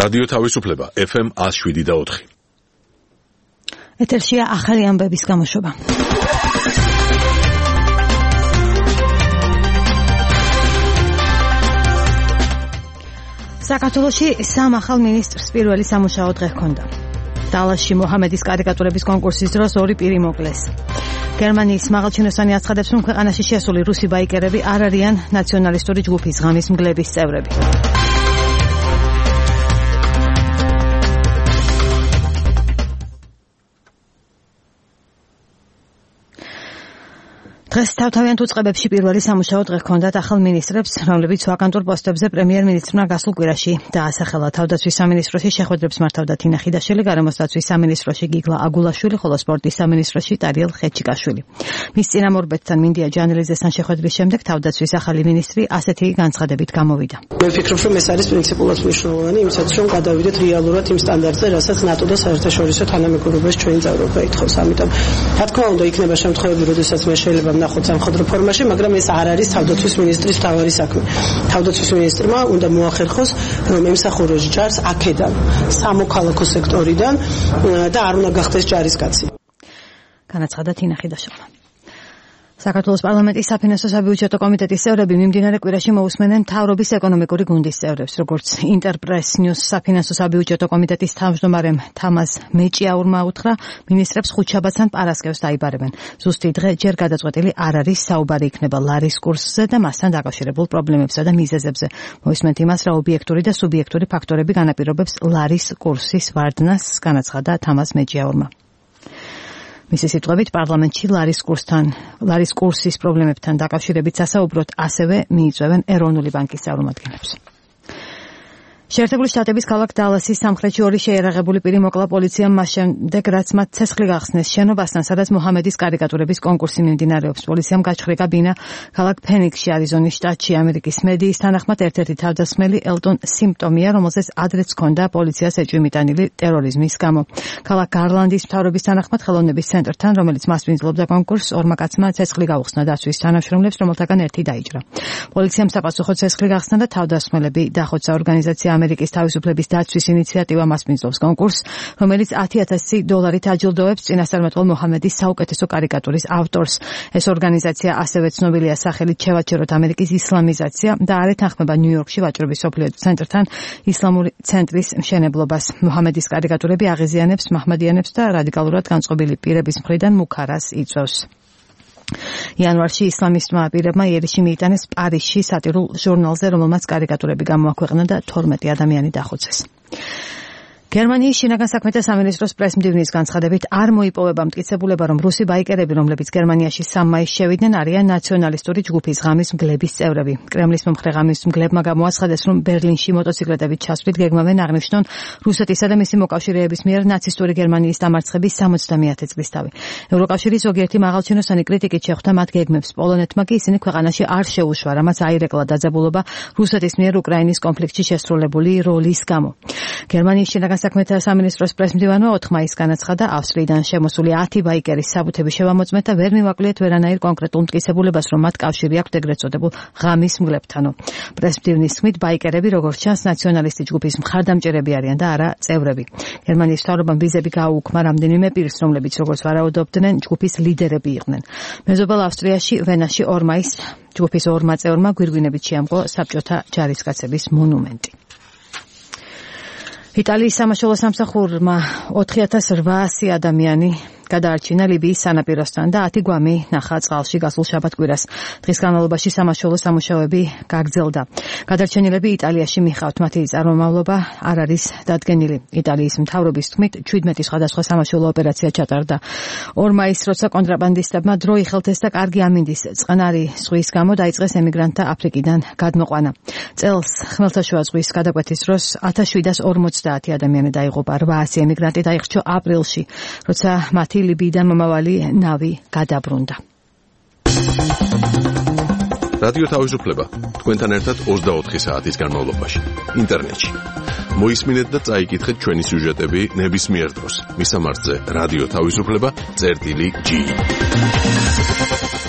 რადიო თავისუფლება FM 107.4. ეთერშია ახალი ამბების გამოშვება. საქართველოში სამ ახალ მინისტრს პირველი სამუშაო დღე ჰქონდა. დალასში მოჰამედის კარიკატურების კონკურსის დროს ორი პირი მოკლეს. გერმანიის მაღალჩინოსანი აცხადებს, რომ ქვეყანაში შესული რუსი ბაიკერები არ არიან ნაციონალისტური ჯგუფის ღამის მგლების წევრები. დღეს თავთავიანთ უწყებებში პირველი სამუშაო დღე ჰქონდათ ახალ მინისტრებს, რომლებიც ვაკანტურ პოსტებზე პრემიერ-მინისტრმა გასულ კვირაში დაასახელა. თავდაცვის სამინისტროში შეხვედრებს მართავდა თინა ხიდაშელი, გარემოსდაცვის სამინისტროში გიგლა აგულაშვილი, ხოლო სპორტის სამინისტროში ტარიელ ხეჩიკაშვილი. მის წინამორბედთან მინდია ჯანელიზესთან შეხვედრის შემდეგ თავდაცვის ახალი მინისტრი ასეთი განცხადებით გამოვიდა. მე ვფიქრობ, რომ ეს არის პრინციპულად მნიშვნელოვანი, იმისათვის რომ გადავიდეთ რეალურად იმ სტანდარტზე, რასაც ნატო და საერთაშორისო თანამეგობრობაში ჩვენი წევრობა ითხოვს. ამიტომ, რა თქმა უნდა, იქნება შემთხვევები, როდესაც მე შეიძლება ნახოთ სამხედრო ფორმაში, მაგრამ ეს არ არის თავდაცვის მინისტრის თავარი საქმე. თავდაცვის მინისტრმა უნდა მოახერხოს, რომ ემსახუროს ჯარს აქედან, სამოქალაქო სექტორიდან და არ უნდა გახდეს ჯარისკაცი. განაცხადა თინა ხიდაშვილმა. საქართველოს პარლამენტის საფინანსო საბიუჯეტო კომიტეტის წევრები მიმდინარე კვირაში მოусმენენ მთავრობის ეკონომიკური გუნდის წევრებს, როგორც ინტერპრეს ნიუს საფინანსო საბიუჯეტო კომიტეტის თავმჯდომარემ თამაზ მეჭიაურმა უთხრა, მინისტრებს ხუთშაბათს ან პარასკევს დაიბარებენ. ზუსტი დღე ჯერ გადაწყვეტილი არ არის, საუბარი იქნება ლარის კურსზე და მასთან დაკავშირებულ პრობლემებსა და მიზეზებზე. მოისმენთ იმას, რა ობიექტური და სუბიექტური ფაქტორები განაპირობებს ლარის კურსის ვარდნას, განაცხადა თამაზ მეჭიაურმა. მისი სიტყვებით, პარლამენტში ლარის კურსის პრობლემებთან დაკავშირებით სასაუბროდ ასევე მიიწვევენ ეროვნული ბანკის წარმომადგენლებს. შეერთებული შტატების ქალაქ დალასის სამხრეთში ორი შეიარაღებული პირი მოკლა პოლიციამ მას შემდეგ, რაც მათ ცეცხლი გახსნეს შენობასთან, სადაც მოჰამედის კარიკატურების კონკურსი მიმდინარეობს. პოლიციამ გაჩხრიკა ბინა ქალაქ ფენიქსში, არიზონის შტატში. ამერიკის მედიის თანახმად ერთ-ერთი თავდასხმელი ელტონ სიმპტომია, რომელზეც ადრეც ჰქონდა პოლიციას ეჭვი მიტანილი ტერორიზმის გამო. ქალაქ გარლანდის მთავრობის თანახმად ხელოვნების ცენტრთან, რომელიც მასპინძლობდა კონკურსს, ორმა კაცმა ცეცხლი გაუხსნა დაცვის თანამშრომლებს, რომელთაგან ერთი დაიჭრა. პოლიციამ საპასუხოდ ცეცხლი გახსნა და თავდასხმელები დახოცა. ორგანიზაცია ამერიკის თავისუფლების დაცვის ინიციატივა მასპინძლობს კონკურსს, რომელიც $10,000 აჯილდოებს წინასწარმეტყველო მოჰამედის საუკეთესო კარიკატურის ავტორს. ეს ორგანიზაცია ასევე ცნობილია სახელით „შევაჩეროთ ამერიკის ისლამიზაცია“ და არ ეთანხმება ნიუ-იორკში ვაჭრობის სოფლიო ცენტრთან ისლამური ცენტრის მშენებლობას. მოჰამედის კარიკატურები აღიზიანებს მაჰმადიანებს და რადიკალურად განწყობილი პირების მხრიდან მუქარას იწვევს. იანვარში ისლამისტმა პირებმა იერიში მიიტანეს პარიზში სატირულ ჟურნალზე, რომელმაც კარიკატურები გამოაქვეყნა და 12 ადამიანი დახოცეს. გერმანიის შინაგან საქმეთა სამინისტროს პრესმდივნის განცხადებით არ მოიპოვება მტკიცებულება, რომ რუსი ბაიკერები, რომლებიც გერმანიაში 3 მაისს შევიდნენ, არიან ნაციონალისტური ჯგუფის ღამის მგლების წევრები. კრემლის მომხრე ღამის მგლებმა გამოაცხადეს, რომ ბერლინში მოტოციკლეტებით ჩასვლით გეგმავენ აღნიშნონ რუსეთისა და მისი მოკავშირეების მიერ ნაცისტური გერმანიის დამარცხების 70-ე წლის თავი. ევროკავშირის ზოგიერთი მაღალჩინოსანი კრიტიკით შეხვდა მათ გეგმებს. პოლონეთმა კი ისინი ქვეყანაში არ შეუშვა, რამაც აირეკლა დაძაბულობა რუსეთის მიერ უკრაინის კონფლიქტში შესრულებული როლის გამო. გერმანიის შინაგან საქმეთა სამინისტროს პრესმდივანმა 4 მაისს განაცხადა, ავსტრიიდან შემოსული 10 ბაიკერის საბუთები შევამოწმეთ და ვერ მივაკლიეთ ვერანაირ კონკრეტულ მტკიცებულებას, რომ მათ კავშირი აქვთ ეგრეთ წოდებულ ღამის მგლებთანო. პრესმდივნის თქმით, ბაიკერები როგორც ჩანს ნაციონალისტი ჯგუფის მხარდამჭერები არიან და არა წევრები. გერმანიის მთავრობამ ვიზები გააუქმა რამდენიმე პირს, რომლებიც როგორც ვარაუდობდნენ, ჯგუფის ლიდერები იყვნენ. მეზობელ ავსტრიაში, ვენაში 2 მაისს ჯგუფის 2 წევრმა გვირგვინებით შეამკო საბჭოთა ჯარისკაცების მონუმენტი. იტალიის სამაშველო სამსახურმა 4800 ადამიანი გადაარჩინა ლიბიის სანაპიროსთან და 10 გვამი ნახა წყალში გასულ შაბათ-კვირას. დღის განმავლობაში სამაშველო სამუშაოები გაგრძელდა. გადარჩენილები იტალიაში მიხავთ, მათი წარმომავლობა არ არის დადგენილი. იტალიის მთავრობის თქმით, 17 სხვადასხვა სამაშველო ოპერაცია ჩატარდა. 2 მაისს, როცა კონტრაბანდისტებმა დრო იხელთეს და კარგი ამინდის წყნარი ზღვის გამო დაიწყეს ემიგრანტთა აფრიკიდან გადმოყვანა. წელს ხმელთაშუა ზღვის გადაკვეთის დროს 1750 ადამიანი დაიღუპა. 800 ემიგრანტი დაიხრჩო აპრილში, როცა მათი ლიბიიდან მომავალი ნავი გადაბრუნდა. რადიო თავისუფლება თქვენთან ერთად 24 საათის განმავლობაში ინტერნეტში. მოისმინეთ და წაიკითხეთ ჩვენი სიუჟეტები ნებისმიერ დროს. მისამართზე რადიო თავისუფლება.gi